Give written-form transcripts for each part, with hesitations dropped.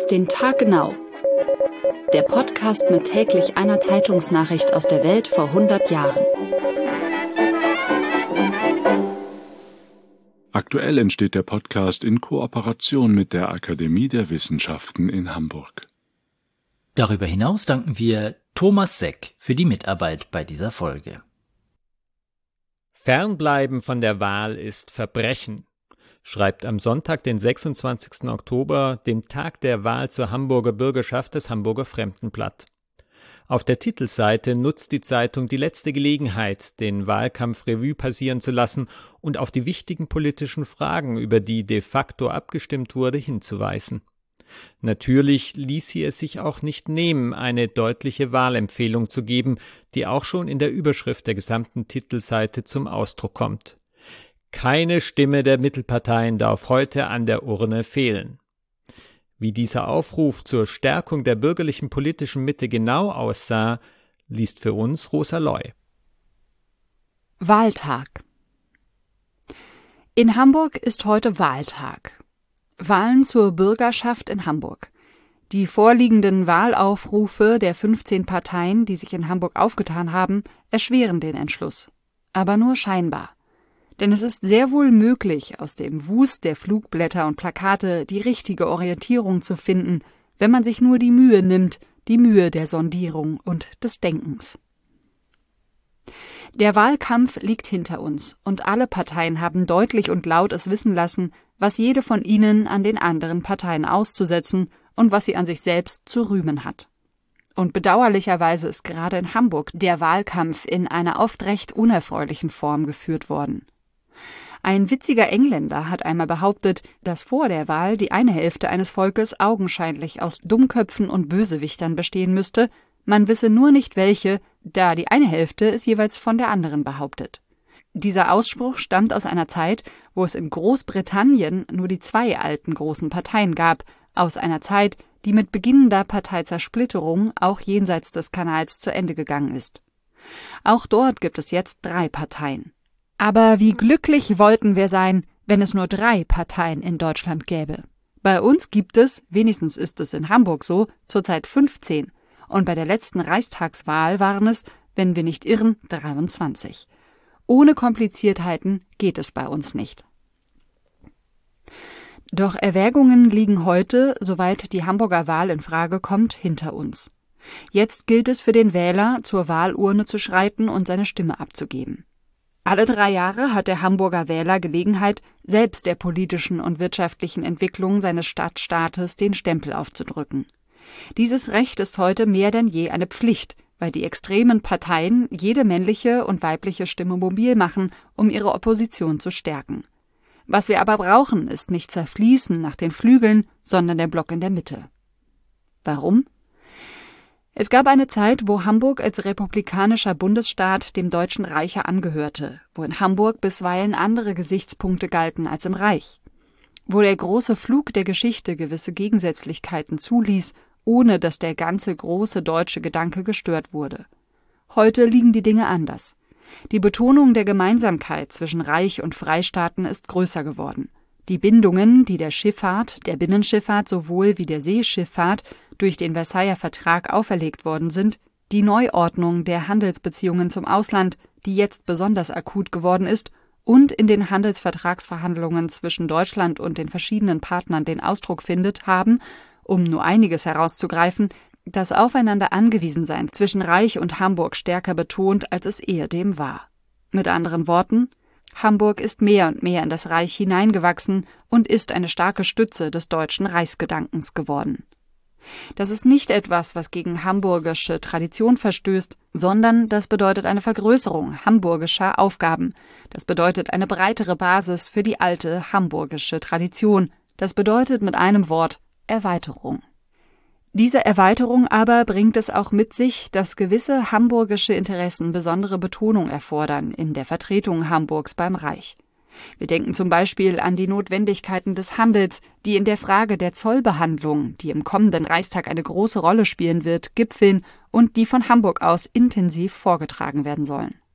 Auf den Tag genau. Der Podcast mit täglich einer Zeitungsnachricht aus der Welt vor 100 Jahren. Aktuell entsteht der Podcast in Kooperation mit der Akademie der Wissenschaften in Hamburg. Darüber hinaus danken wir Thomas Seck für die Mitarbeit bei dieser Folge. Fernbleiben von der Wahl ist Verbrechen, schreibt am Sonntag, den 26. Oktober, dem Tag der Wahl zur Hamburger Bürgerschaft, das Hamburger Fremdenblatt. Auf der Titelseite nutzt die Zeitung die letzte Gelegenheit, den Wahlkampf Revue passieren zu lassen und auf die wichtigen politischen Fragen, über die de facto abgestimmt wurde, hinzuweisen. Natürlich ließ sie es sich auch nicht nehmen, eine deutliche Wahlempfehlung zu geben, die auch schon in der Überschrift der gesamten Titelseite zum Ausdruck kommt. Keine Stimme der Mittelparteien darf heute an der Urne fehlen. Wie dieser Aufruf zur Stärkung der bürgerlichen politischen Mitte genau aussah, liest für uns Rosa Loy. Wahltag. In Hamburg ist heute Wahltag. Wahlen zur Bürgerschaft in Hamburg. Die vorliegenden Wahlaufrufe der 15 Parteien, die sich in Hamburg aufgetan haben, erschweren den Entschluss. Aber nur scheinbar. Denn es ist sehr wohl möglich, aus dem Wust der Flugblätter und Plakate die richtige Orientierung zu finden, wenn man sich nur die Mühe nimmt, die Mühe der Sondierung und des Denkens. Der Wahlkampf liegt hinter uns und alle Parteien haben deutlich und laut es wissen lassen, was jede von ihnen an den anderen Parteien auszusetzen und was sie an sich selbst zu rühmen hat. Und bedauerlicherweise ist gerade in Hamburg der Wahlkampf in einer oft recht unerfreulichen Form geführt worden. Ein witziger Engländer hat einmal behauptet, dass vor der Wahl die eine Hälfte eines Volkes augenscheinlich aus Dummköpfen und Bösewichtern bestehen müsste, man wisse nur nicht welche, da die eine Hälfte es jeweils von der anderen behauptet. Dieser Ausspruch stammt aus einer Zeit, wo es in Großbritannien nur die zwei alten großen Parteien gab, aus einer Zeit, die mit beginnender Parteizersplitterung auch jenseits des Kanals zu Ende gegangen ist. Auch dort gibt es jetzt 3 Parteien. Aber wie glücklich wollten wir sein, wenn es nur 3 Parteien in Deutschland gäbe. Bei uns gibt es, wenigstens ist es in Hamburg so, zurzeit 15. Und bei der letzten Reichstagswahl waren es, wenn wir nicht irren, 23. Ohne Kompliziertheiten geht es bei uns nicht. Doch Erwägungen liegen heute, soweit die Hamburger Wahl in Frage kommt, hinter uns. Jetzt gilt es für den Wähler, zur Wahlurne zu schreiten und seine Stimme abzugeben. Alle 3 Jahre hat der Hamburger Wähler Gelegenheit, selbst der politischen und wirtschaftlichen Entwicklung seines Stadtstaates den Stempel aufzudrücken. Dieses Recht ist heute mehr denn je eine Pflicht, weil die extremen Parteien jede männliche und weibliche Stimme mobil machen, um ihre Opposition zu stärken. Was wir aber brauchen, ist nicht Zerfließen nach den Flügeln, sondern der Block in der Mitte. Warum? Es gab eine Zeit, wo Hamburg als republikanischer Bundesstaat dem Deutschen Reiche angehörte, wo in Hamburg bisweilen andere Gesichtspunkte galten als im Reich, wo der große Flug der Geschichte gewisse Gegensätzlichkeiten zuließ, ohne dass der ganze große deutsche Gedanke gestört wurde. Heute liegen die Dinge anders. Die Betonung der Gemeinsamkeit zwischen Reich und Freistaaten ist größer geworden. Die Bindungen, die der Schifffahrt, der Binnenschifffahrt sowohl wie der Seeschifffahrt durch den Versailler Vertrag auferlegt worden sind, die Neuordnung der Handelsbeziehungen zum Ausland, die jetzt besonders akut geworden ist und in den Handelsvertragsverhandlungen zwischen Deutschland und den verschiedenen Partnern den Ausdruck findet, haben, um nur einiges herauszugreifen, das Aufeinander Angewiesensein zwischen Reich und Hamburg stärker betont, als es ehedem war. Mit anderen Worten, Hamburg ist mehr und mehr in das Reich hineingewachsen und ist eine starke Stütze des deutschen Reichsgedankens geworden. Das ist nicht etwas, was gegen hamburgische Tradition verstößt, sondern das bedeutet eine Vergrößerung hamburgischer Aufgaben. Das bedeutet eine breitere Basis für die alte hamburgische Tradition. Das bedeutet mit einem Wort Erweiterung. Diese Erweiterung aber bringt es auch mit sich, dass gewisse hamburgische Interessen besondere Betonung erfordern in der Vertretung Hamburgs beim Reich. Wir denken zum Beispiel an die Notwendigkeiten des Handels, die in der Frage der Zollbehandlung, die im kommenden Reichstag eine große Rolle spielen wird, gipfeln und die von Hamburg aus intensiv vorgetragen werden sollen.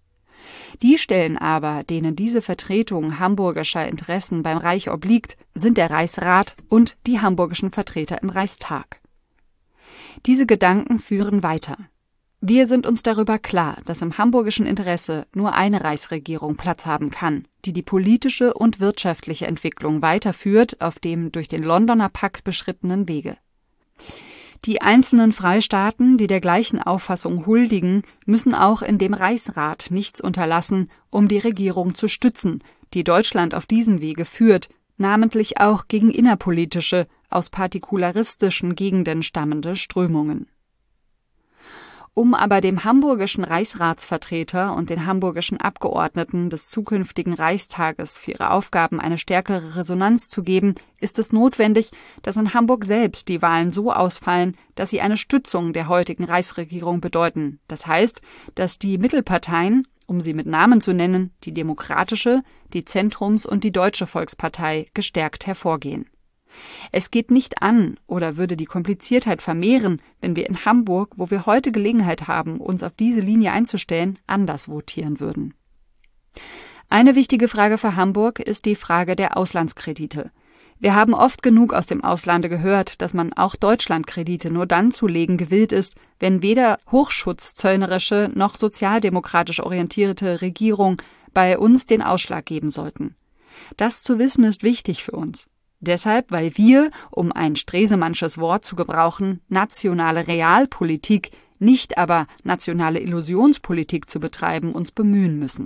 Die Stellen aber, denen diese Vertretung hamburgischer Interessen beim Reich obliegt, sind der Reichsrat und die hamburgischen Vertreter im Reichstag. Diese Gedanken führen weiter. Wir sind uns darüber klar, dass im hamburgischen Interesse nur eine Reichsregierung Platz haben kann, die die politische und wirtschaftliche Entwicklung weiterführt auf dem durch den Londoner Pakt beschrittenen Wege. Die einzelnen Freistaaten, die der gleichen Auffassung huldigen, müssen auch in dem Reichsrat nichts unterlassen, um die Regierung zu stützen, die Deutschland auf diesem Wege führt, namentlich auch gegen innerpolitische, aus partikularistischen Gegenden stammende Strömungen. Um aber dem hamburgischen Reichsratsvertreter und den hamburgischen Abgeordneten des zukünftigen Reichstages für ihre Aufgaben eine stärkere Resonanz zu geben, ist es notwendig, dass in Hamburg selbst die Wahlen so ausfallen, dass sie eine Stützung der heutigen Reichsregierung bedeuten. Das heißt, dass die Mittelparteien, um sie mit Namen zu nennen, die Demokratische, die Zentrums- und die Deutsche Volkspartei, gestärkt hervorgehen. Es geht nicht an oder würde die Kompliziertheit vermehren, wenn wir in Hamburg, wo wir heute Gelegenheit haben, uns auf diese Linie einzustellen, anders votieren würden. Eine wichtige Frage für Hamburg ist die Frage der Auslandskredite. Wir haben oft genug aus dem Auslande gehört, dass man auch Deutschlandkredite nur dann zu legen gewillt ist, wenn weder hochschutzzöllnerische noch sozialdemokratisch orientierte Regierung bei uns den Ausschlag geben sollten. Das zu wissen ist wichtig für uns. Deshalb, weil wir, um ein Stresemannsches Wort zu gebrauchen, nationale Realpolitik, nicht aber nationale Illusionspolitik zu betreiben, uns bemühen müssen.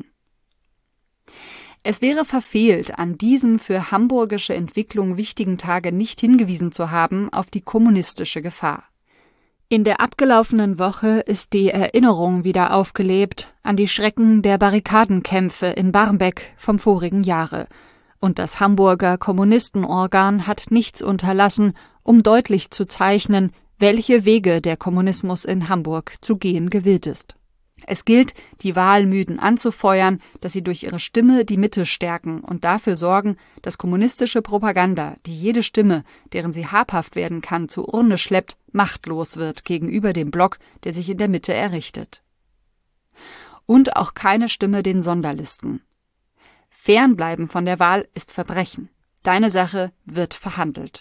Es wäre verfehlt, an diesem für hamburgische Entwicklung wichtigen Tage nicht hingewiesen zu haben auf die kommunistische Gefahr. In der abgelaufenen Woche ist die Erinnerung wieder aufgelebt an die Schrecken der Barrikadenkämpfe in Barmbek vom vorigen Jahre. Und das Hamburger Kommunistenorgan hat nichts unterlassen, um deutlich zu zeichnen, welche Wege der Kommunismus in Hamburg zu gehen gewillt ist. Es gilt, die Wahlmüden anzufeuern, dass sie durch ihre Stimme die Mitte stärken und dafür sorgen, dass kommunistische Propaganda, die jede Stimme, deren sie habhaft werden kann, zur Urne schleppt, machtlos wird gegenüber dem Block, der sich in der Mitte errichtet. Und auch keine Stimme den Sonderlisten. Fernbleiben von der Wahl ist Verbrechen. Deine Sache wird verhandelt.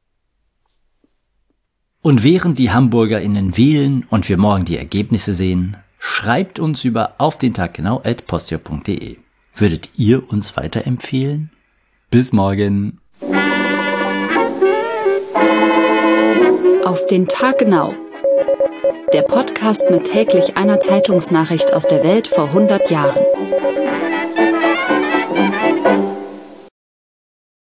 Und während die HamburgerInnen wählen und wir morgen die Ergebnisse sehen, schreibt uns über aufdentaggenau@postio.de. Würdet ihr uns weiterempfehlen? Bis morgen. Auf den Tag genau. Der Podcast mit täglich einer Zeitungsnachricht aus der Welt vor 100 Jahren.